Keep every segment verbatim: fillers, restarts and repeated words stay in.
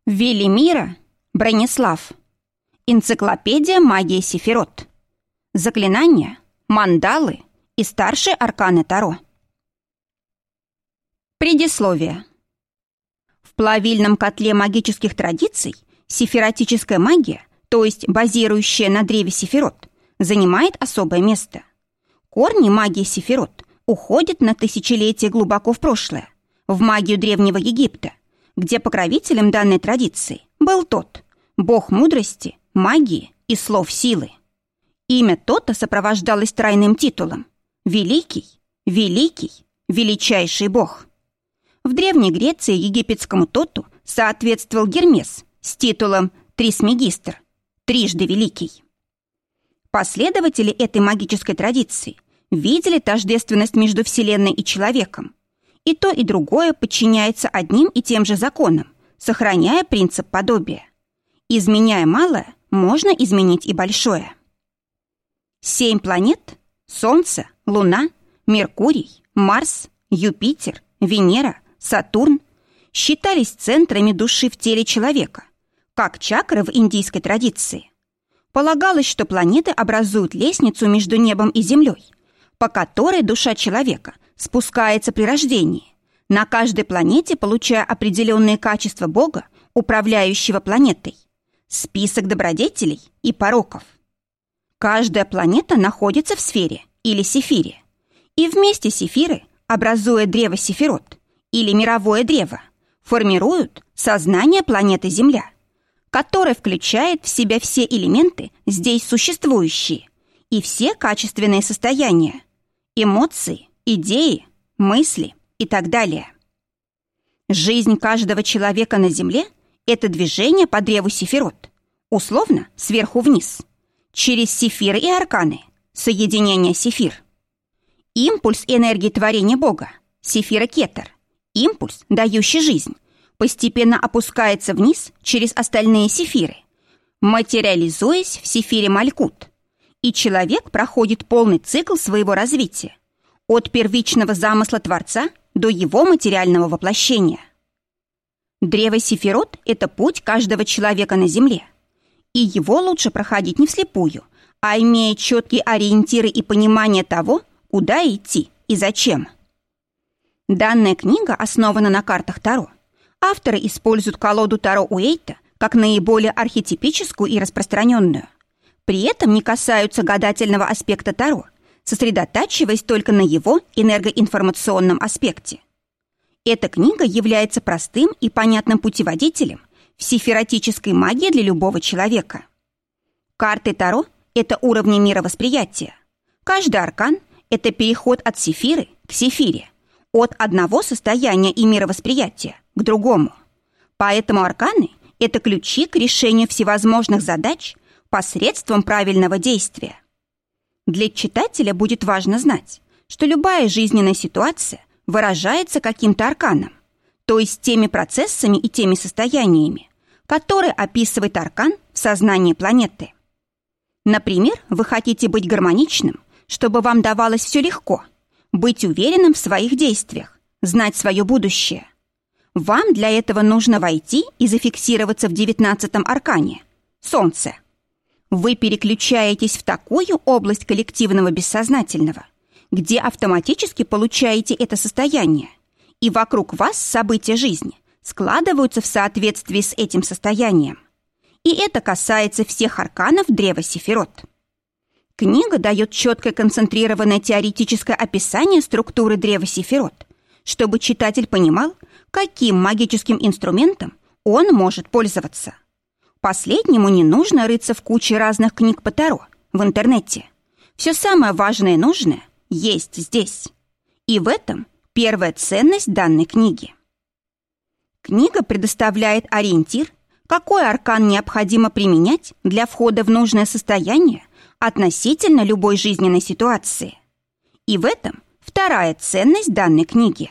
Велимира Бронислав. Энциклопедия магии Сефирот. Заклинания, мандалы и старшие арканы Таро. Предисловие. В плавильном котле магических традиций сефиротическая магия, то есть базирующая на древе Сефирот, занимает особое место. Корни магии Сефирот уходят на тысячелетия глубоко в прошлое, в магию Древнего Египта, где покровителем данной традиции был Тот, бог мудрости, магии и слов силы. Имя Тота сопровождалось тройным титулом «Великий», «Великий», «Величайший бог». В Древней Греции египетскому Тоту соответствовал Гермес с титулом Трисмегистр, трижды великий. Последователи этой магической традиции видели тождественность между Вселенной и человеком. И то, и другое подчиняется одним и тем же законам, сохраняя принцип подобия. Изменяя малое, можно изменить и большое. Семь планет – Солнце, Луна, Меркурий, Марс, Юпитер, Венера, Сатурн – считались центрами души в теле человека, как чакры в индийской традиции. Полагалось, что планеты образуют лестницу между небом и землей, по которой душа человека спускается при рождении, на каждой планете получая определенные качества Бога, управляющего планетой, список добродетелей и пороков. Каждая планета находится в сфере или сефире, и вместе сефиры, образуя древо Сефирот или мировое древо, формируют сознание планеты Земля, которое включает в себя все элементы здесь существующие и все качественные состояния, эмоции, идеи, мысли и так далее. Жизнь каждого человека на Земле – это движение по древу Сефирот, условно сверху вниз, через сефиры и арканы, соединение сефир. Импульс энергии творения Бога, сефира Кетер, импульс, дающий жизнь, постепенно опускается вниз через остальные сефиры, материализуясь в сефире Малькут, и человек проходит полный цикл своего развития, от первичного замысла Творца до его материального воплощения. Древо Сефирот – это путь каждого человека на Земле, и его лучше проходить не вслепую, а имея четкие ориентиры и понимание того, куда идти и зачем. Данная книга основана на картах Таро. Авторы используют колоду Таро Уэйта как наиболее архетипическую и распространенную. При этом не касаются гадательного аспекта Таро, сосредотачиваясь только на его энергоинформационном аспекте. Эта книга является простым и понятным путеводителем в сефиротической магии для любого человека. Карты Таро – это уровни мировосприятия. Каждый аркан – это переход от сефиры к сефире, от одного состояния и мировосприятия к другому. Поэтому арканы – это ключи к решению всевозможных задач посредством правильного действия. Для читателя будет важно знать, что любая жизненная ситуация выражается каким-то арканом, то есть теми процессами и теми состояниями, которые описывает аркан в сознании планеты. Например, вы хотите быть гармоничным, чтобы вам давалось все легко, быть уверенным в своих действиях, знать свое будущее. Вам для этого нужно войти и зафиксироваться в девятнадцатом аркане – Солнце. Вы переключаетесь в такую область коллективного бессознательного, где автоматически получаете это состояние, и вокруг вас события жизни складываются в соответствии с этим состоянием. И это касается всех арканов древа Сефирот. Книга дает четкое концентрированное теоретическое описание структуры древа Сефирот, чтобы читатель понимал, каким магическим инструментом он может пользоваться. Последнему не нужно рыться в куче разных книг по Таро в интернете. Все самое важное и нужное есть здесь. И в этом первая ценность данной книги. Книга предоставляет ориентир, какой аркан необходимо применять для входа в нужное состояние относительно любой жизненной ситуации. И в этом вторая ценность данной книги.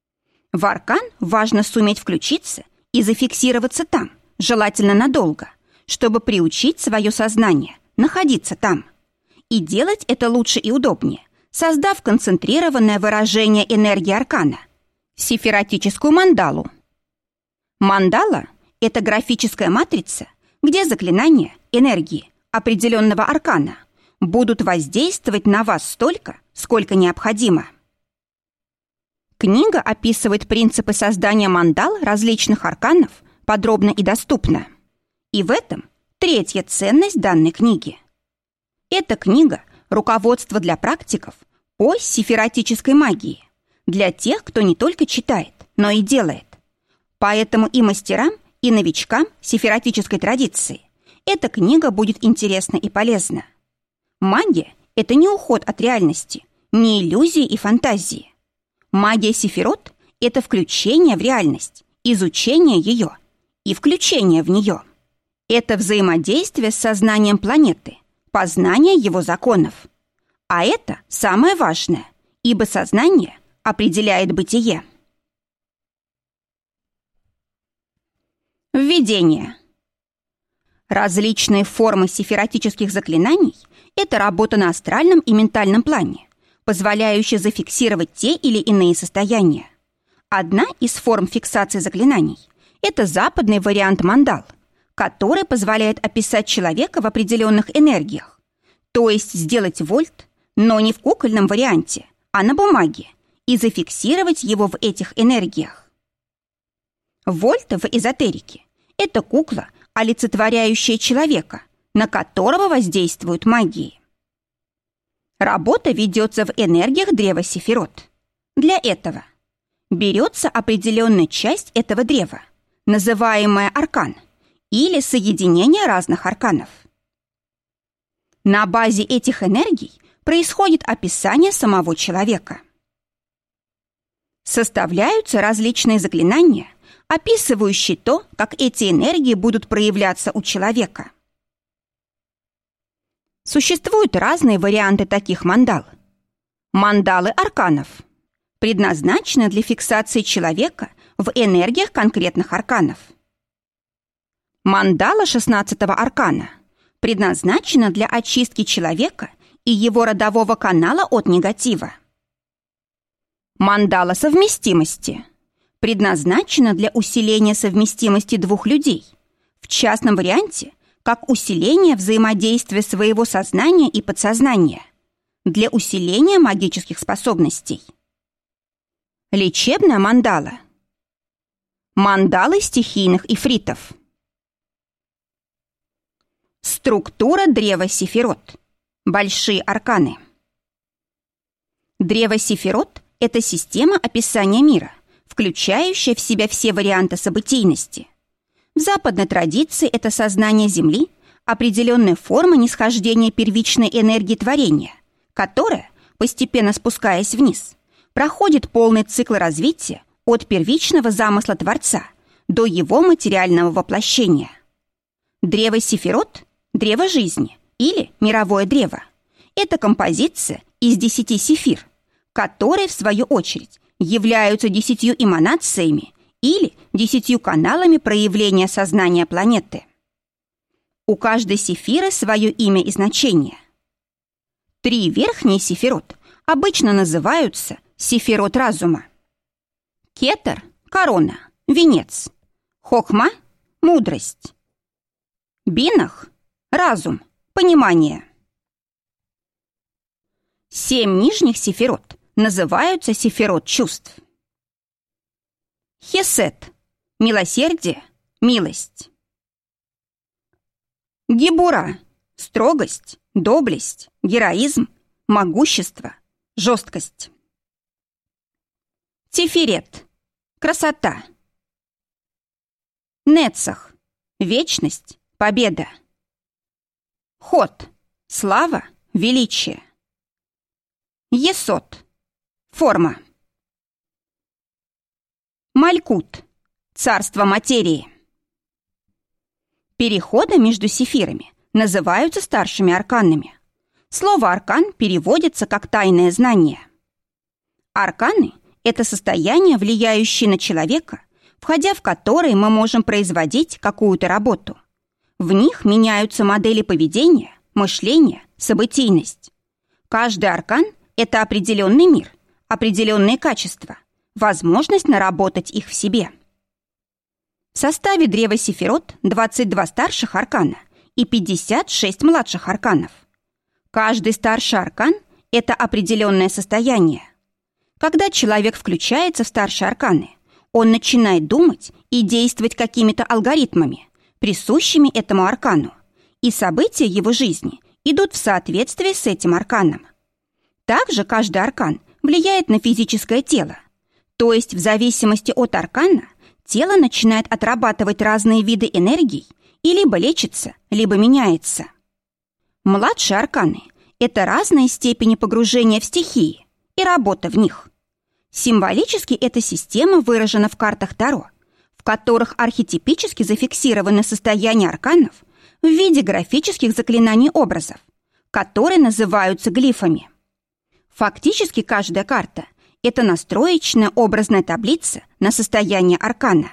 В аркан важно суметь включиться и зафиксироваться там, желательно надолго, чтобы приучить свое сознание находиться там. И делать это лучше и удобнее, создав концентрированное выражение энергии аркана – сефиротическую мандалу. Мандала это графическая матрица, где заклинания, энергии определенного аркана будут воздействовать на вас столько, сколько необходимо. Книга описывает принципы создания мандал различных арканов подробно и доступно. И в этом третья ценность данной книги. Эта книга – руководство для практиков по сифиратической магии, для тех, кто не только читает, но и делает. Поэтому и мастерам, и новичкам сифиратической традиции эта книга будет интересна и полезна. Магия – это не уход от реальности, не иллюзии и фантазии. Магия сефирот – это включение в реальность, изучение ее и включение в нее. Это взаимодействие с сознанием планеты, познание его законов. А это самое важное, ибо сознание определяет бытие. Введение. Различные формы сифиратических заклинаний – это работа на астральном и ментальном плане, позволяющая зафиксировать те или иные состояния. Одна из форм фиксации заклинаний – это западный вариант мандал, который позволяет описать человека в определенных энергиях, то есть сделать вольт, но не в кукольном варианте, а на бумаге, и зафиксировать его в этих энергиях. Вольт в эзотерике – это кукла, олицетворяющая человека, на которого воздействуют магии. Работа ведется в энергиях древа сефирот. Для этого берется определенная часть этого древа, называемая аркан, или соединение разных арканов. На базе этих энергий происходит описание самого человека. Составляются различные заклинания, описывающие то, как эти энергии будут проявляться у человека. Существуют разные варианты таких мандал. Мандалы арканов предназначены для фиксации человека в энергиях конкретных арканов. Мандала шестнадцатого аркана предназначена для очистки человека и его родового канала от негатива. Мандала совместимости предназначена для усиления совместимости двух людей, в частном варианте как усиление взаимодействия своего сознания и подсознания, для усиления магических способностей. Лечебная мандала. Мандалы стихийных ифритов. Структура древа сефирот. Большие арканы. Древо сефирот – это система описания мира, включающая в себя все варианты событийности. В западной традиции это сознание Земли, определенная форма нисхождения первичной энергии творения, которая, постепенно спускаясь вниз, проходит полный цикл развития от первичного замысла Творца до его материального воплощения. Древо сефирот – древо жизни или мировое древо. Это композиция из десяти сефир, которые, в свою очередь, являются десятью эманациями или десятью каналами проявления сознания планеты. У каждой сефиры свое имя и значение. Три верхние сефирот обычно называются сефирот разума. Кетер – корона, венец. Хохма – мудрость. Бинах – разум, понимание. Семь нижних сефирот называются сефирот чувств. Хесед – милосердие, милость. Гибура – строгость, доблесть, героизм, могущество, жесткость. Тиферет – красота. Нецах – вечность, победа. Ход – слава, величие. Есот – форма. Малькут – царство материи. Переходы между сефирами называются старшими арканами. Слово «аркан» переводится как «тайное знание». Арканы – это состояния, влияющие на человека, входя в которые мы можем производить какую-то работу. В них меняются модели поведения, мышления, событийность. Каждый аркан – это определенный мир, определенные качества, возможность наработать их в себе. В составе древа Сефирот двадцать два старших аркана и пятьдесят шесть младших арканов. Каждый старший аркан – это определенное состояние. Когда человек включается в старшие арканы, он начинает думать и действовать какими-то алгоритмами, присущими этому аркану, и события его жизни идут в соответствии с этим арканом. Также каждый аркан влияет на физическое тело, то есть в зависимости от аркана тело начинает отрабатывать разные виды энергий и либо лечится, либо меняется. Младшие арканы – это разные степени погружения в стихии и работа в них. Символически эта система выражена в картах Таро, в которых архетипически зафиксированы состояния арканов в виде графических заклинаний образов, которые называются глифами. Фактически каждая карта – это настроечная образная таблица на состояние аркана.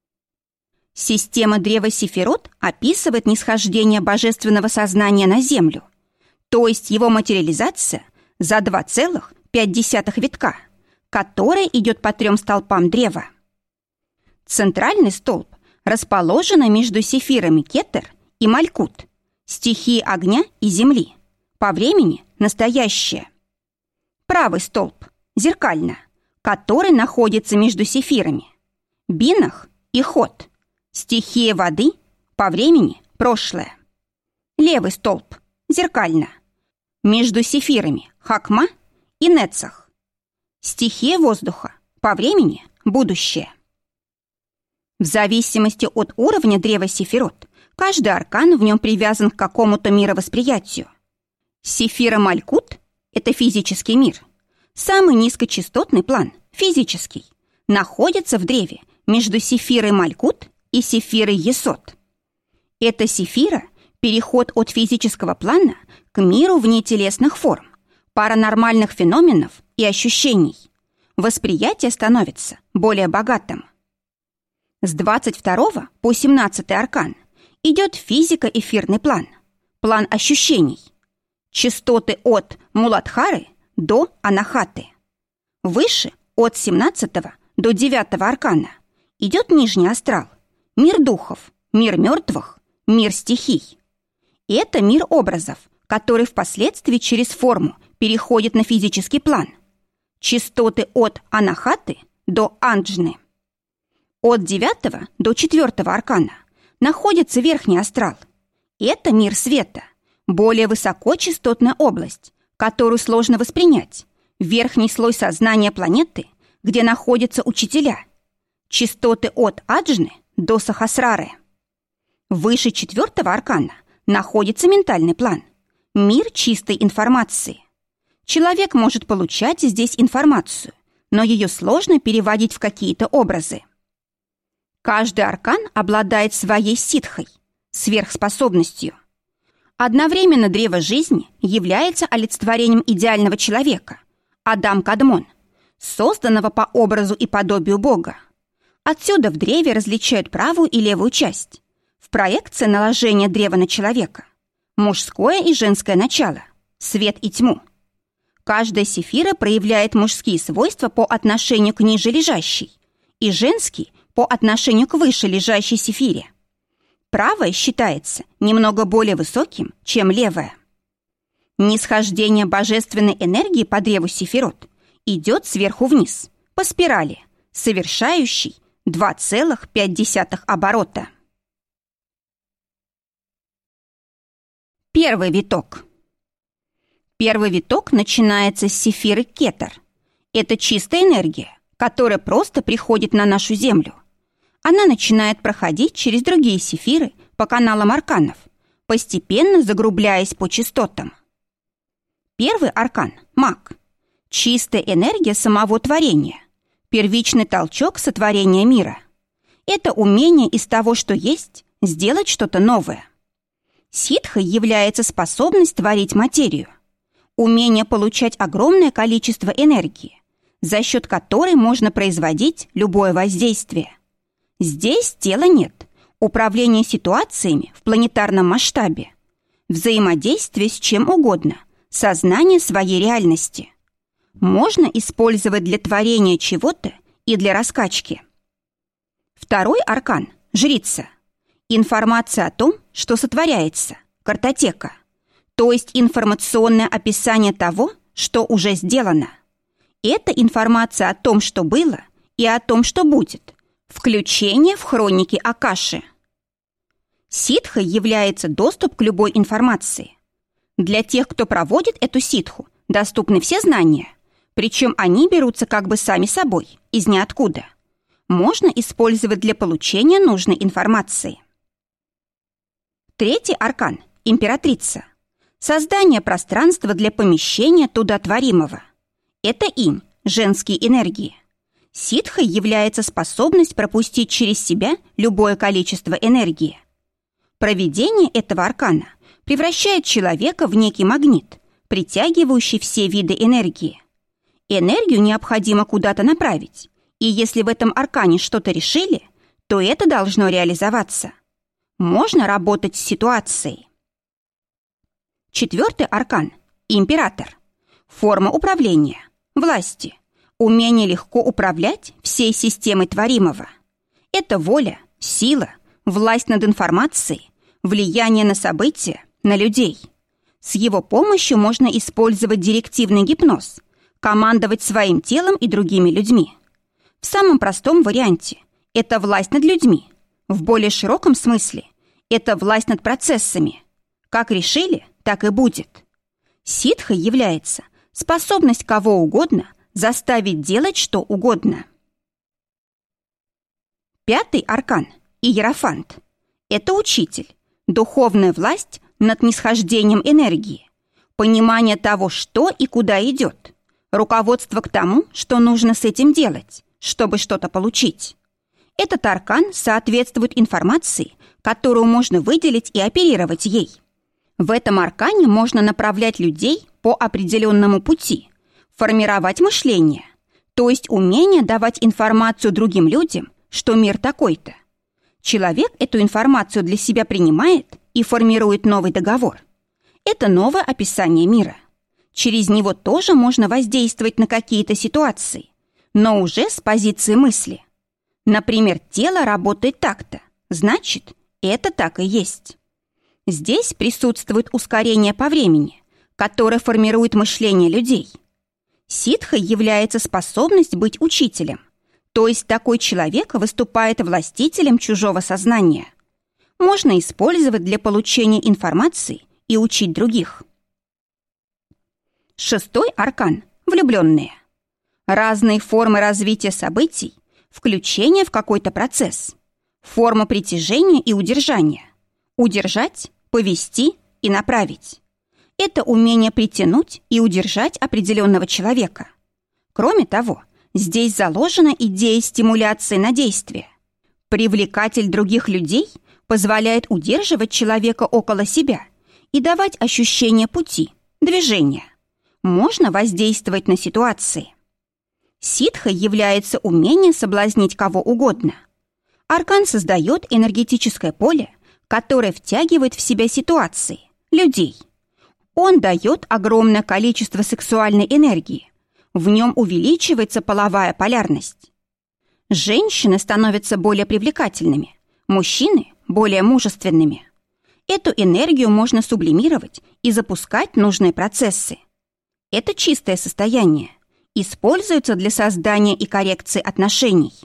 Система древа Сефирот описывает нисхождение божественного сознания на Землю, то есть его материализация за два целых пять десятых витка, которая идет по трем столпам древа. Центральный столб расположен между сефирами Кетер и Малькут, стихии огня и земли, по времени настоящее. Правый столб – зеркально, который находится между сефирами Бинах и Хот, стихия воды, по времени прошлое. Левый столб – зеркально, между сефирами Хакма и Нецах, стихия воздуха, по времени будущее. В зависимости от уровня древа Сефирот, каждый аркан в нем привязан к какому-то мировосприятию. Сефира Малькут – это физический мир. Самый низкочастотный план, физический, находится в древе между сефирой Малькут и сефирой Есот. Эта сефира – переход от физического плана к миру внетелесных форм, паранормальных феноменов и ощущений. Восприятие становится более богатым. С двадцать второго по семнадцатый аркан идет физико-эфирный план, план ощущений. Частоты от Муладхары до Анахаты. Выше, от семнадцатого до девятого аркана, идет нижний астрал, мир духов, мир мертвых, мир стихий. Это мир образов, который впоследствии через форму переходит на физический план. Частоты от Анахаты до Анджны. От девятого до четвертого аркана находится верхний астрал. Это мир света, более высокочастотная область, которую сложно воспринять, верхний слой сознания планеты, где находятся учителя. Частоты от Аджны до Сахасрары. Выше четвертого аркана находится ментальный план, мир чистой информации. Человек может получать здесь информацию, но ее сложно переводить в какие-то образы. Каждый аркан обладает своей ситхой, сверхспособностью. Одновременно древо жизни является олицетворением идеального человека, Адам Кадмон, созданного по образу и подобию Бога. Отсюда в древе различают правую и левую часть. В проекции наложения древа на человека мужское и женское начало, свет и тьму. Каждая сефира проявляет мужские свойства по отношению к ниже лежащей и женские по отношению к выше лежащей сефире. Правое считается немного более высоким, чем левое. Нисхождение божественной энергии по древу Сефирот идет сверху вниз, по спирали, совершающей два целых пять десятых оборота. Первый виток. Первый виток начинается с сефиры Кетер. Это чистая энергия, которая просто приходит на нашу Землю. Она начинает проходить через другие сефиры по каналам арканов, постепенно загрубляясь по частотам. Первый аркан – маг. Чистая энергия самого творения, первичный толчок сотворения мира. Это умение из того, что есть, сделать что-то новое. Ситхой является способность творить материю, умение получать огромное количество энергии, за счет которой можно производить любое воздействие. Здесь тела нет, управление ситуациями в планетарном масштабе, взаимодействие с чем угодно, сознание своей реальности. Можно использовать для творения чего-то и для раскачки. Второй аркан – Жрица. Информация о том, что сотворяется. Картотека. То есть информационное описание того, что уже сделано. Это информация о том, что было, и о том, что будет. Включение в хроники Акаши. Ситхой является доступ к любой информации. Для тех, кто проводит эту ситху, доступны все знания, причем они берутся как бы сами собой, из ниоткуда. Можно использовать для получения нужной информации. Третий аркан – императрица. Создание пространства для помещения туда творимого. Это инь, женские энергии. Ситхой является способность пропустить через себя любое количество энергии. Проведение этого аркана превращает человека в некий магнит, притягивающий все виды энергии. Энергию необходимо куда-то направить, и если в этом аркане что-то решили, то это должно реализоваться. Можно работать с ситуацией. Четвертый аркан – император. Форма управления, власти, умение легко управлять всей системой творимого. Это воля, сила, власть над информацией, влияние на события, на людей. С его помощью можно использовать директивный гипноз, командовать своим телом и другими людьми. В самом простом варианте – это власть над людьми. В более широком смысле – это власть над процессами. Как решили, так и будет. Ситхой является способность кого угодно заставить делать что угодно. Пятый аркан – иерофант. Это учитель, духовная власть над нисхождением энергии, понимание того, что и куда идет, руководство к тому, что нужно с этим делать, чтобы что-то получить. Этот аркан соответствует информации, которую можно выделить и оперировать ей. В этом аркане можно направлять людей по определенному пути, формировать мышление, то есть умение давать информацию другим людям, что мир такой-то. Человек эту информацию для себя принимает и формирует новый договор. Это новое описание мира. Через него тоже можно воздействовать на какие-то ситуации, но уже с позиции мысли. Например, тело работает так-то, значит, это так и есть. Здесь присутствует ускорение по времени, которое формирует мышление людей. Ситхой является способность быть учителем, то есть такой человек выступает властителем чужого сознания. Можно использовать для получения информации и учить других. Шестой аркан – влюбленные. Разные формы развития событий, включение в какой-то процесс, форма притяжения и удержания, удержать, повести и направить. Это умение притянуть и удержать определенного человека. Кроме того, здесь заложена идея стимуляции на действие. Привлекатель других людей позволяет удерживать человека около себя и давать ощущение пути, движения. Можно воздействовать на ситуации. Ситхой является умение соблазнить кого угодно. Аркан создает энергетическое поле, которое втягивает в себя ситуации, людей. Он дает огромное количество сексуальной энергии. В нем увеличивается половая полярность. Женщины становятся более привлекательными, мужчины – более мужественными. Эту энергию можно сублимировать и запускать нужные процессы. Это чистое состояние. Используется для создания и коррекции отношений.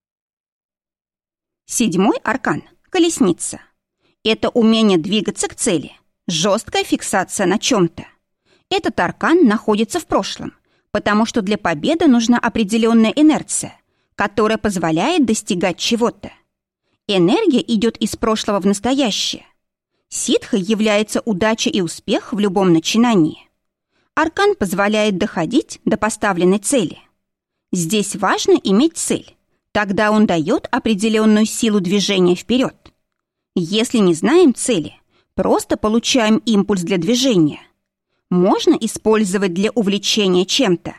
Седьмой аркан – колесница. Это умение двигаться к цели, жесткая фиксация на чем-то. Этот аркан находится в прошлом, потому что для победы нужна определенная инерция, которая позволяет достигать чего-то. Энергия идет из прошлого в настоящее. Ситхой является удача и успех в любом начинании. Аркан позволяет доходить до поставленной цели. Здесь важно иметь цель, тогда он дает определенную силу движения вперед. Если не знаем цели, просто получаем импульс для движения. Можно использовать для увлечения чем-то.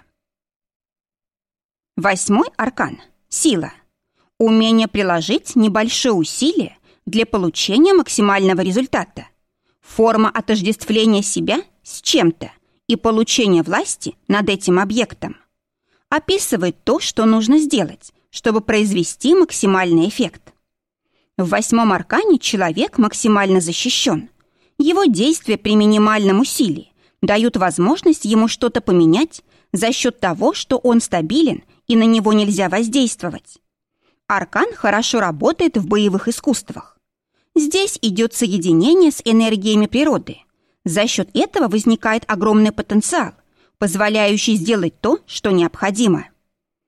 Восьмой аркан – сила. Умение приложить небольшое усилие для получения максимального результата. Форма отождествления себя с чем-то и получения власти над этим объектом. Описывает то, что нужно сделать, чтобы произвести максимальный эффект. В восьмом аркане человек максимально защищен. Его действия при минимальном усилии дают возможность ему что-то поменять за счет того, что он стабилен и на него нельзя воздействовать. Аркан хорошо работает в боевых искусствах. Здесь идет соединение с энергиями природы. За счет этого возникает огромный потенциал, позволяющий сделать то, что необходимо.